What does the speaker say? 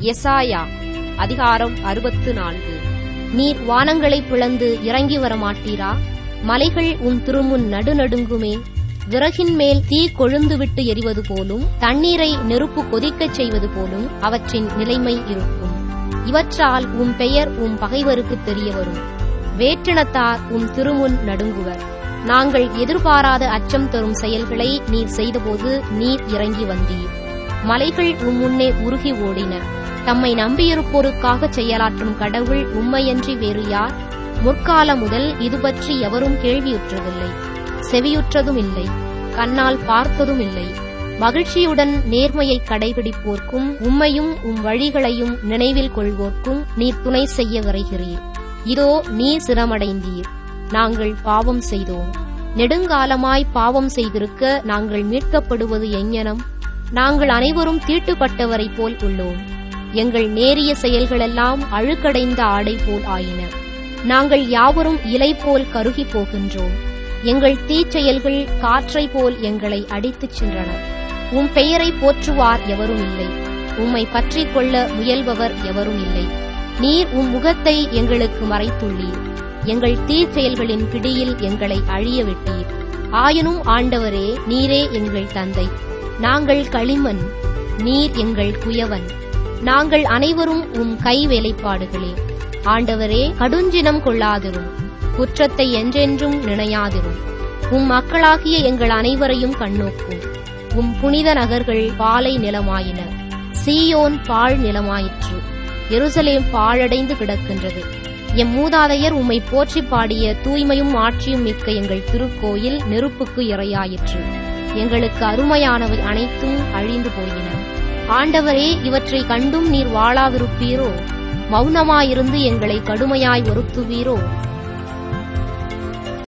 எசாயா அதிகாரம் 64. நீர் வானங்களை பிளந்து இறங்கி வரமாட்டீரா? மலைகள் உம் திருமுன் நடுநடுங்குமே. விறகின் மேல் தீ கொழுந்துவிட்டு எரிவது போலும் தண்ணீரை நெருப்பு கொதிக்கச் செய்வது போலும் அவற்றின் நிலைமை இருக்கும். இவற்றால் உம் பெயர் உம் பகைவருக்கு தெரிய வரும். வேற்றினத்தார் உம் திருமுன் நடுங்குவர். நாங்கள் எதிர்பாராத அச்சம் தரும் செயல்களை நீர் செய்தபோது நீர் இறங்கி வந்தீர். மலைகள் உம் முன்னே உருகி ஓடின. தம்மை நம்பியிருப்போருக்காக செயலாற்றும் கடவுள் உம்மையன்றி வேறு யார்? முற்காலம் முதல் இது பற்றி எவரும் கேள்வியுற்றதில்லை, செவியுற்றதும் இல்லை, கண்ணால் பார்த்ததும் இல்லை. மகிழ்ச்சியுடன் நேர்மையை கடைபிடிப்போர்க்கும் உம்மையும் உம் வழிகளையும் நினைவில் கொள்வோர்க்கும் நீர் துணை செய்ய விரைகிறீர். இதோ நீர் சிரமடைந்தீர். நாங்கள் பாவம் செய்தோம். நெடுங்காலமாய் பாவம் செய்திருக்க நாங்கள் மீட்கப்படுவது எங்ஙனம்? நாங்கள் அனைவரும் தீட்டுப்பட்டவரைப் போல் உள்ளோம். எங்கள் நேரிய செயல்களெல்லாம் அழுக்கடைந்த ஆடை போல் ஆயின. நாங்கள் யாவரும் இலை போல் கருகி போகின்றோம். எங்கள் தீச்செயல்கள் காற்றை போல் எங்களை அடித்துச் சென்றன. உம் பெயரை போற்றுவார் எவரும் இல்லை. உம்மை பற்றிக் கொள்ள முயல்பவர் எவரும் இல்லை. நீர் உம் முகத்தை எங்களுக்கு மறைத்துள்ளீர். எங்கள் தீச்செயல்களின் பிடியில் எங்களை அழிய விட்டீர். ஆயினும் ஆண்டவரே, நீரே எங்கள் தந்தை. நாங்கள் களிமண், நீர் எங்கள் குயவன். நாங்கள் அனைவரும் உம் கை வேலைப்பாடுகளே. ஆண்டவரே, கடுஞ்சினம் கொள்ளாதிரும். குற்றத்தை என்றென்றும் நினையாதிரும். உம் மக்களாகிய எங்கள் அனைவரையும் கண்ணோக்கும். உம் புனித நகர்கள் பாலை நிலமாயின. சீயோன் பாழ் நிலமாயிற்று. எருசலேம் பாழடைந்து கிடக்கின்றது. எம் மூதாதையர் உம்மை போற்றி பாடிய தூய்மையும் ஆட்சியும் மிக்க எங்கள் திருக்கோயில் நெருப்புக்கு இரையாயிற்று. எங்களுக்கு அருமையானவை அனைத்தும் அழிந்து போயின. ஆண்டவரே, இவற்றை கண்டும் நீர் வாழாவிருப்பீரோ? மௌனமாயிருந்து எங்களை கடுமையாய் வருத்துவீரோ?